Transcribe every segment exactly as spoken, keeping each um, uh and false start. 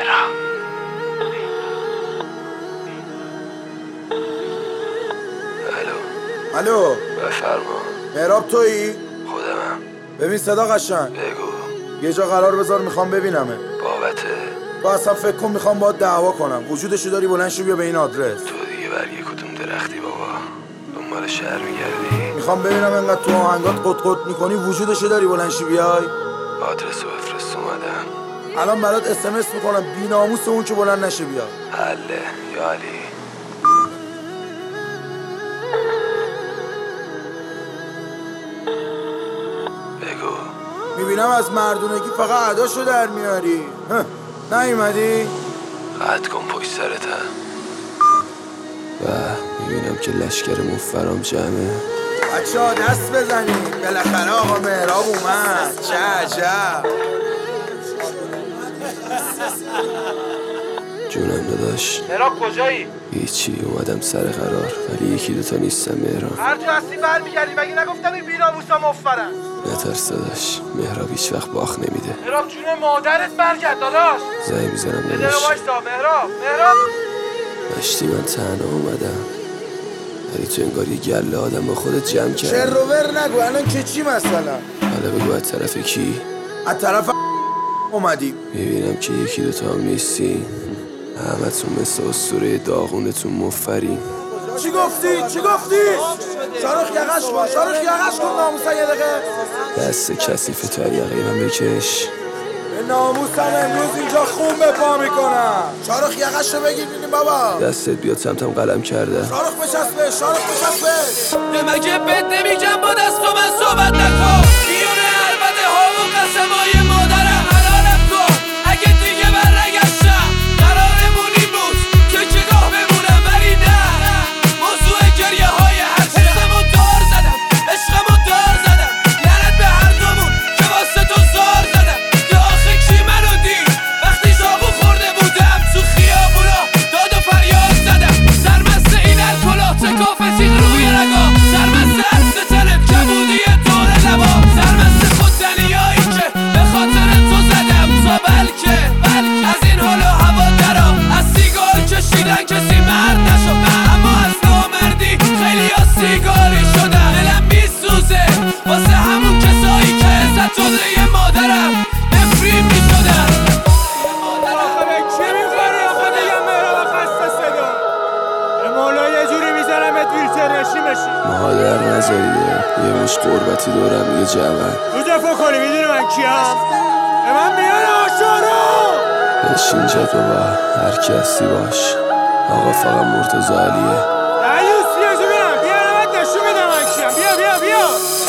الو الو بفرما. مهراب تویی؟ خودمم. ببین صدا قشنگ، بگو. یه جا قرار بذار میخوام ببینمه. بابته؟ تو اصلا فکر کن میخوام باید دعوا کنم. وجودشو داری بلند شو بیا به این آدرس. تو دیگه برگه کدوم درختی بابا؟ دنبال شهر میگردی؟ میخوام ببینم انقدر تو آهنگات قط قط میکنی وجودشو داری بلند شو بیای. آدرسو بفرست اومدم. الان برات اس ام اس میکنم بی ناموس اون که بلند نشه بیا. حله یا علی. بگو. میبینم از مردونگی فقط عداشو در میاری. نیومدی؟ قطع کن پشت سرتم. و میبینم که لشکر مفرام جمعه. بچه ها دست بزنید بالاخره آقا مهراب اومد. چه عجب. جونم داداش. مهراب کجایی؟ هیچی، اومدم سر قرار ولی یکی دوتا نیستم مهراب. هر جا هستی برمیگردی. مگه نگفتم این بی‌ناموسا مفرن؟ نترس داداش، مهراب هیچ وقت باخ نمیده. مهراب جون مادرت برگرد داداش. زنگ میزنم یه داداش. دقیقه وایسا مهراب. مهراب داشتی من تنها اومدم ولی تو انگار یه گله آدم با خودت جمع کردی. شر رو ور نگو. الان که چی مثلا؟ حالا بگو از طرف کی؟ از طرف اومدی. میبینم که یکی دوتا هم نیستی. همتون مثل اسطوره داغونتون مفری. چی گفتی؟ چی گفتی؟ شارخ یقش کن. شارخ یقش کن ناموسا یه دقیقه. دست کثیف تو یقه من بکش. به ناموسم امروز اینجا خون به پا میکنم. شارخ یقش رو بگیر بینیم بابا. دستت بیاد سمتم قلم کرده. شارخ بچسبه. شارخ بچسبه. مگه بد نمیگم با دست و من صحبت نکن. بیونه البته ها و قسمای مادرم حلالم کن. اگه دیگه برنگشتم قرارمون این بود که چگاه بمونم ولی نه. موضوع گریه های هر حسمو دار زدم. عشقمو دار زدم. لعنت به هر دومون که واسه تو زار زدم. که آخه کی منو دید وقتی شاقو خورده بودم تو خیابونا داد و فریاد زدم. سرمست این الکلا تکاف تیغ روی رگا. سرمست عرض تنت کبودی دور لبا. سرمست خودزنیایی که به خاطر تو زدم تا بلکه بلکه از این حال و هوا درام. از سیگار کشیدن کسی مرد نشد. اما از نامردی خیلی ها سیگاری شدن. دلم میسوزه واسه همون کسایی که عزت جده مادرم نفرین میشدن. آخه به چی میخوری؟ آخه دیگه مهراب خسته صدا. به مولا یه جوری میزنم ات ویلچر بشی. مادر نزاییه یه مش قربتی دورم یه جوان. رو دفاع کنی میدونی من کیم؟ به من میان آشارو. بشین جد بابا هر کی هستی باش. آقا فقط مرتضی علیه. دیوس بیا جو بینم. بیا نمت نشون میدم من کیم. بیا بیا بیا.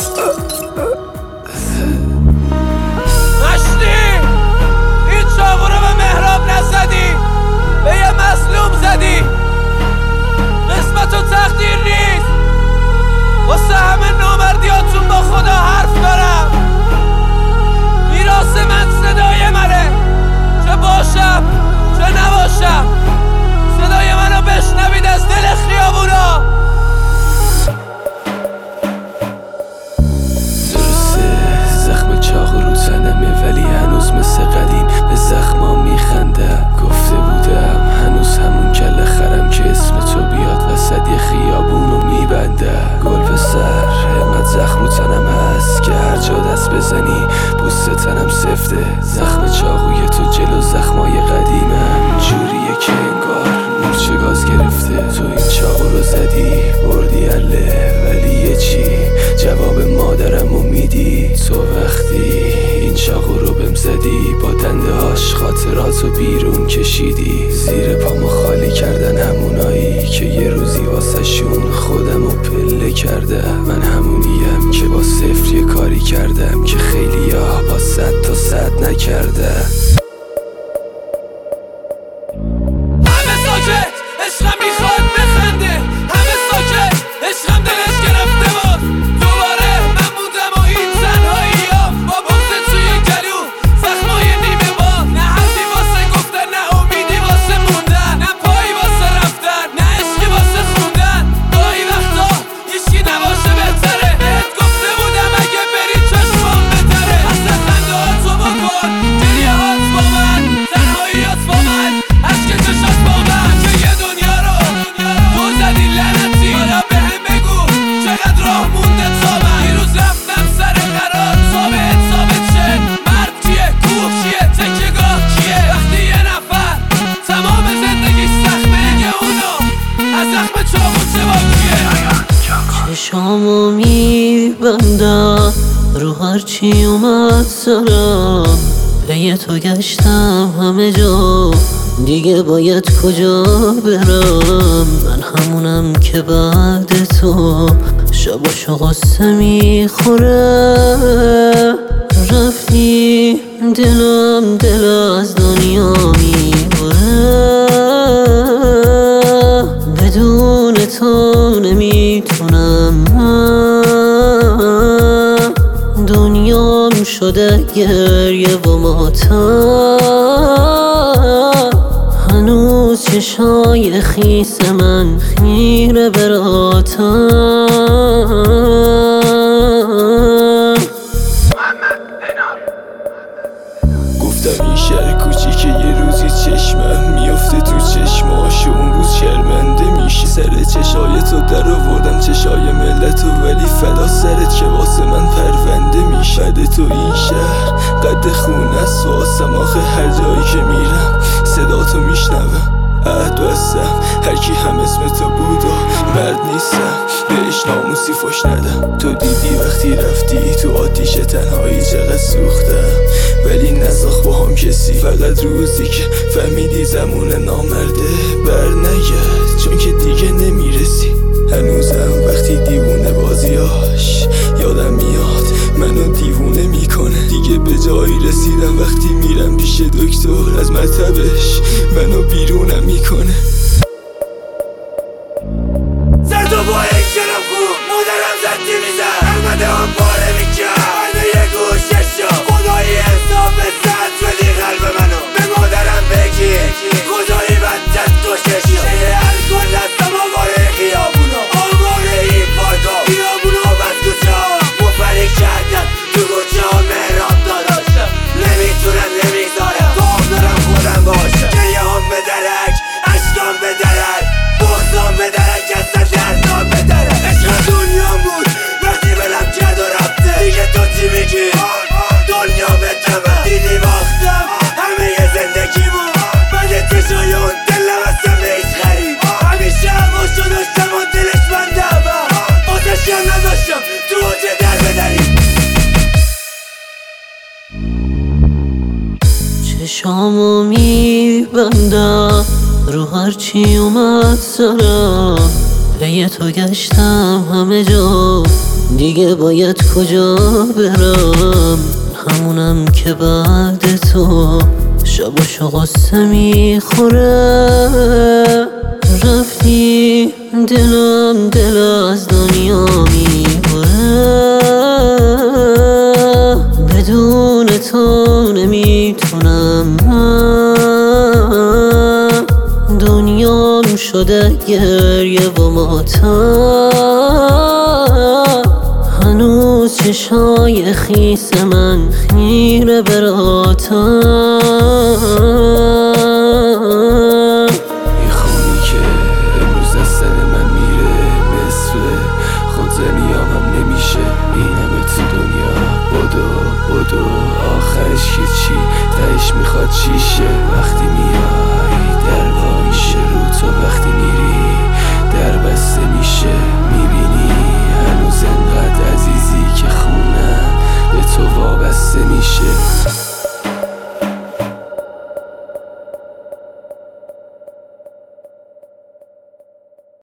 مشتی این چاقو رو به مهراب نزدی. به یه مظلوم زدی. قسمت و تقدیر نیست. واسه همه نامردیاتون با خدا حرف دارم. میراث من صدای منه. چه باشم چه نباشم. صدای منو بشنوید از دل خیابونا. درسته زخم چاقو رو تنمه ولی هنوز مثل قدیم به زخما میخندم. گفته بودم هنوز همون کله خرم که اسم تو بیاد وسط یه خیابونو میبنده. گل به سر همت زخم رو تنم هست که هر جا دست بزنی پوست تنم سفته. زخم چاقوی تو جلو زخمای قدیمم جوریه که انگار مورچه گاز گرفته. تو این چاقو رو زدی بردی اله ولی یه چی جواب مادرمو میدی. تو وقتی این چاقو رو بهم زدی با دنده هاش خاطراتو بیرون کشیدی. زیر پامو خالی کردن همونایی که یه روزی واسه شون خودمو پله کرده. من همونیم که با صفر یه کاری کردم که خیلی ها با صد تا صد نکرده. همه ساکت عشقم میخواد بخنده. همه ساکت عشقم دلش گرفته بود. دوباره من موندم و این تنهایی ها با بغض توی گلو زخمای نیمه با. نه حرفی واسه گفتن نه امیدی واسه موندن. نه پایی واسه رفتن نه عشقی واسه خوندن. گاهی وقتا هیچکی نباشه بهتره. بهت گفته بودم اگه بری چشمام بتره. اصلا خنده ها تو بکن گریه ها میبندم رو هرچی اومد سرم، پی تو گشتم همه جا، دیگه باید کجا برم؟ من همونم که بعد تو شباشو غصه میخوره. رفتی دلم دل از دنیا میبره، بدون تو نمیتونم. دنیام شده گریه و ماتم، هنوز چشای خیس من خیره براتم. گفتم این شهر کوچیکه یه روزی چشمم میفته تو چشماش، اون روز شرمنده میشی. سر چشای تو در آوردم چشای ملتو، ولی فدا سرت که واسه من پرونده میشه. بعد تو این شهر قد خونه است واسم، آخه هر جایی که میرم صدا تو میشنوم. عهد بستم هرکی هم اسم تو بود و مرد نیستم، بهش ناموسی فش ندم. تو دیدی وقتی رفتی تو آتیش تنهایی چقدر سوختم، ولی نساخت با هم کسی. فقط روزی که فهمیدی زمون نامرده بر نگرد، چون که دیگه نمیرسی. هنوزم وقتی دیوونه بازیاش یادم میاد منو دیوونه میکنه. دیگه به جایی رسیدم وقتی میرم پیش دکتر از مطبش منو بیرونم میکنه. زرد و با یک شرم خوب مادرم زدی میزن، احمده هم پاره میکن منو یه گوشه شو. خدایی حساب زد بدی قلب منو به مادرم بگی، خدایی بدت گوشه شو. شیه الکل هستم آواره خیابونا، آواره این پارکا خیابونا بس کوچه ها. مفری کردن تو کوچه ها مهراب داداشم، نمیتونم نمیذارم گام دارم خودم باشم. گریه هم به درک، عشقام به درک، بغضام به درک، اصلا دردام به درک. عشق دنیا بود وقتی بلم کرد و رفته، دیگه تو چی میگی؟ دنیا به تمه دیدی باختم همه ی زندگی بود. بعد چشای اون دلم اصلا به هیچ غریب، همیشه هواشو داشتم و دلش من دعبم، آتشم نداشتم تو اوجه در بدریم. چشامو میبندم رو هرچی اومد سرم، پی تو گشتم همه جا، دیگه باید کجا برم؟ همونم که بعد تو شباشو غصه میخوره. رفتی دلم دل از دنیا میبره، بدون تو نمیتونم. دنیام شده گریه و ماتم، هنوز چشای خیس من خیره براتم.